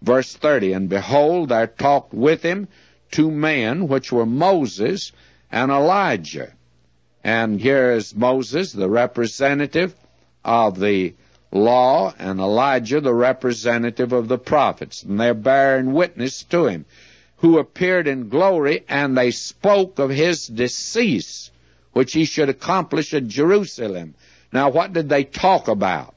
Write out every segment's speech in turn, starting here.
Verse 30, and behold, there talked with him 2 men, which were Moses and Elijah. And here is Moses, the representative of the law, and Elijah, the representative of the prophets. And they're bearing witness to him, who appeared in glory, and they spoke of his decease, which he should accomplish at Jerusalem. Now, what did they talk about?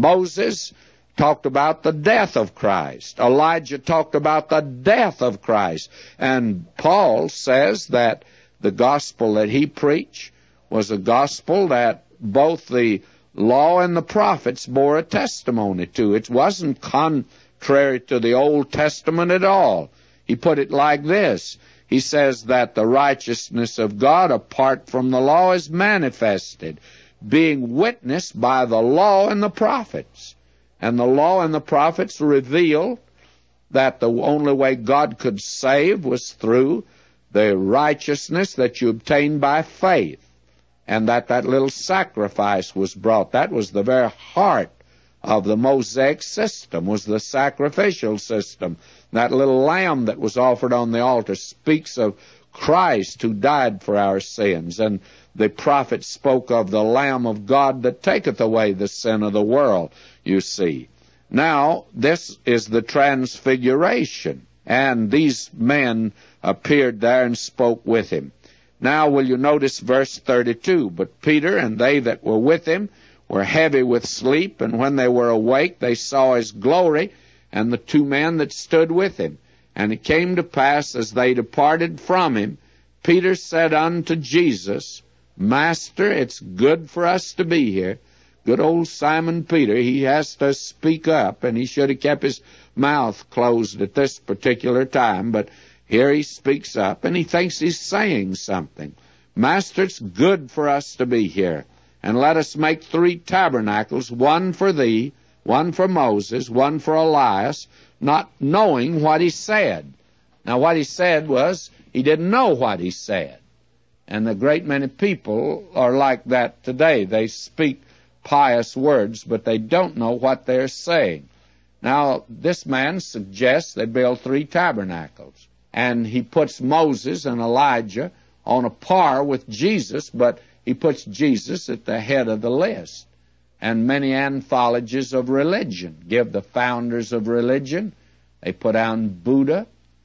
Moses talked about the death of Christ. Elijah talked about the death of Christ. And Paul says that the gospel that he preached was a gospel that both the law and the prophets bore a testimony to. It wasn't contrary to the Old Testament at all. He put it like this. He says that the righteousness of God apart from the law is manifested, being witnessed by the law and the prophets. And the law and the prophets revealed that the only way God could save was through the righteousness that you obtained by faith, and that little sacrifice was brought. That was the very heart of the Mosaic system, was the sacrificial system. That little lamb that was offered on the altar speaks of Christ who died for our sins. And the prophet spoke of the Lamb of God that taketh away the sin of the world, you see. Now, this is the transfiguration, and these men appeared there and spoke with him. Now, will you notice verse 32? But Peter and they that were with him were heavy with sleep, and when they were awake, they saw his glory, and the 2 men that stood with him. And it came to pass, as they departed from him, Peter said unto Jesus, Master, it's good for us to be here. Good old Simon Peter, he has to speak up, and he should have kept his mouth closed at this particular time, but here he speaks up, and he thinks he's saying something. Master, it's good for us to be here, and let us make 3 tabernacles, one for thee, one for Moses, one for Elias, not knowing what he said. Now, what he said was, he didn't know what he said. And a great many people are like that today. They speak pious words, but they don't know what they're saying. Now, this man suggests they build 3 tabernacles. And he puts Moses and Elijah on a par with Jesus, but he puts Jesus at the head of the list. And many anthologies of religion give the founders of religion. They put down Buddha,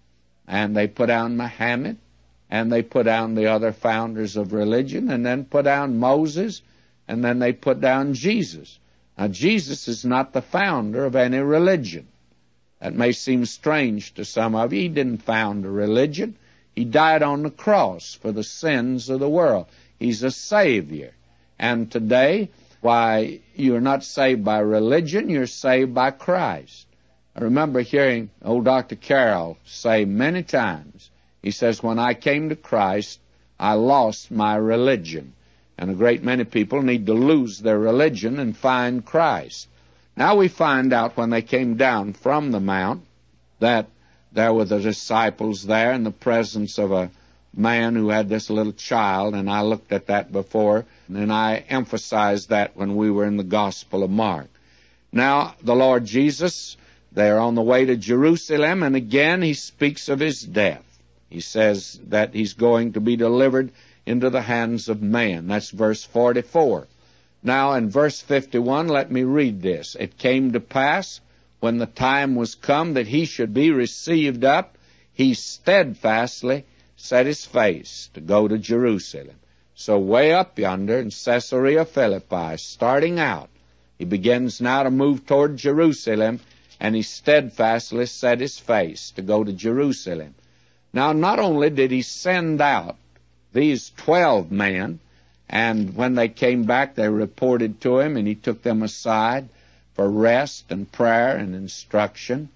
and they put down Muhammad, and they put down the other founders of religion, and then put down Moses, and then they put down Jesus. Now, Jesus is not the founder of any religion. That may seem strange to some of you. He didn't found a religion. He died on the cross for the sins of the world. He's a Savior. And today, why, you're not saved by religion, you're saved by Christ. I remember hearing old Dr. Carroll say many times, he says, when I came to Christ, I lost my religion. And a great many people need to lose their religion and find Christ. Now we find out when they came down from the mount that there were the disciples there in the presence of a man who had this little child, and I looked at that before, and I emphasized that when we were in the Gospel of Mark. Now, the Lord Jesus, they're on the way to Jerusalem, and again he speaks of his death. He says that he's going to be delivered into the hands of man. That's verse 44. Now, in verse 51, let me read this. It came to pass, when the time was come that he should be received up, he steadfastly set his face to go to Jerusalem. So way up yonder in Caesarea Philippi, starting out, he begins now to move toward Jerusalem, and he steadfastly set his face to go to Jerusalem. Now, not only did he send out these 12 men, and when they came back, they reported to him, and he took them aside for rest and prayer and instruction.